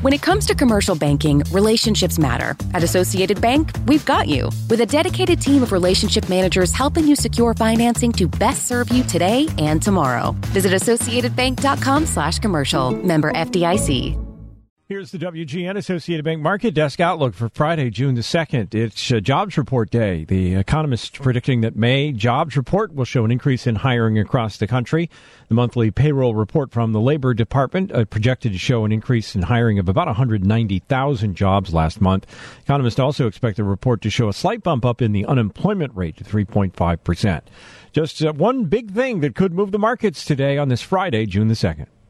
When it comes to commercial banking, relationships matter. At Associated Bank, we've got you. With a dedicated team of relationship managers helping you secure financing to best serve you today and tomorrow. Visit AssociatedBank.com/commercial. Member FDIC. Here's the WGN Associated Bank Market Desk outlook for Friday, June the 2nd. It's jobs report day. The economists predicting that May jobs report will show an increase in hiring across the country. The monthly payroll report from the Labor Department projected to show an increase in hiring of about 190,000 jobs last month. Economists also expect the report to show a slight bump up in the unemployment rate to 3.5%. Just one big thing that could move the markets today on this Friday, June the 2nd.